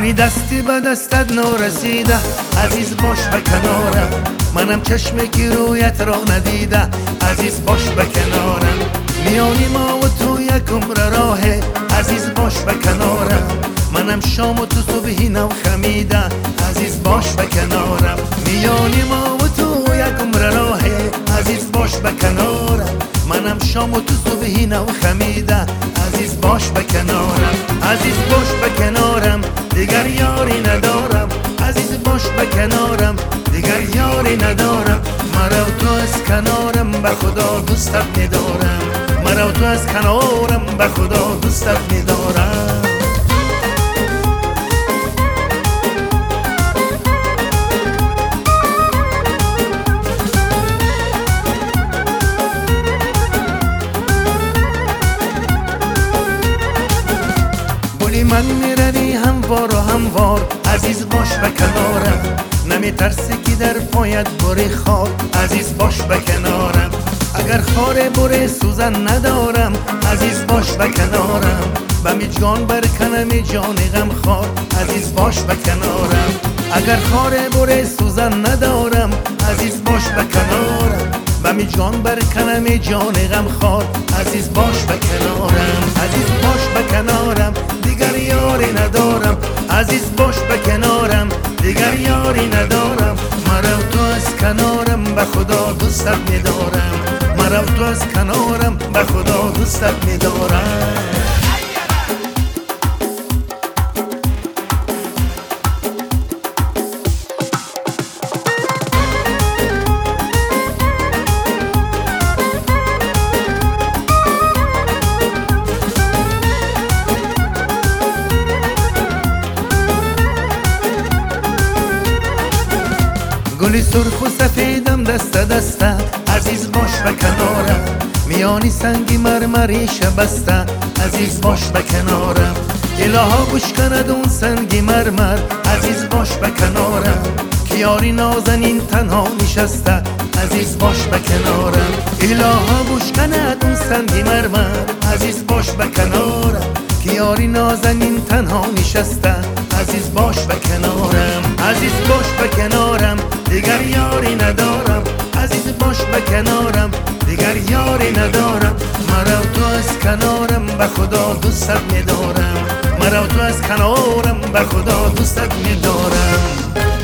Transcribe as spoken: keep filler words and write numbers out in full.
میانی دستی به دستت نرسیده، عزیز باش به کنارم. منم چشمی که رویت را ندیده، عزیز باش به کنارم. میانی ما و تو یک عمر راهه، عزیز باش به کنارم. منم شام و تو صبحی نو خمیده، عزیز باش به کنارم. میانی ما و تو یک عمر راهه، عزیز باش به کنارم. منم شام و تو صبحی نو خمیده، عزیز باش به کنارم. عزیز باش به کنارم، دیگر یاری ندارم. عزیز باش به کنارم، دیگر یاری ندارم. مرا تو از کنارم، به خدا دوستت می‌دارم. مرا تو از کنارم، به خدا دوستت می‌دارم. من میروی هموار و هموار، عزیز باش به کنارم. نمی ترسی که در پایت بری خار، عزیز باش به کنارم. اگر خار بری سوزن ندارم، عزیز باش به کنارم. به می جان برکنم جان غم خار، عزیز باش به کنارم. اگر خار بری سوزن ندارم، عزیز باش به کنارم. به می جان برکنم جان غم خار، عزیز باش به کنارم. عزیز باش به کنارم، دیگر یاری ندارم. عزیز باش به کنارم، دیگر یاری ندارم. مرا تو از کنارم، به خدا دوستت می‌دارم. مرا تو از کنارم، به خدا دوستت می‌دارم. گلی سرخ و سفیدم دست دسته، عزیز باش به کنارم. میانی سنگی مرمری شبسته، عزیز باش به کنارم. الها گوش کند اون سنگی مرمر، عزیز باش به کنارم. کیاری نازنین تنها نشسته، عزیز باش به کنارم. الها گوش کند اون سنگی مرمر، عزیز باش به کنارم. کیاری نازنین تنها نشسته، عزیز باش به کنارم. عزیز باش به کنارم، دیگر یاری ندارم. عزیز باش به کنارم، دیگر یاری ندارم. مرا تو از کنارم، به خدا دوستت می‌دارم. مرا تو از کنارم، به خدا دوستت می‌دارم.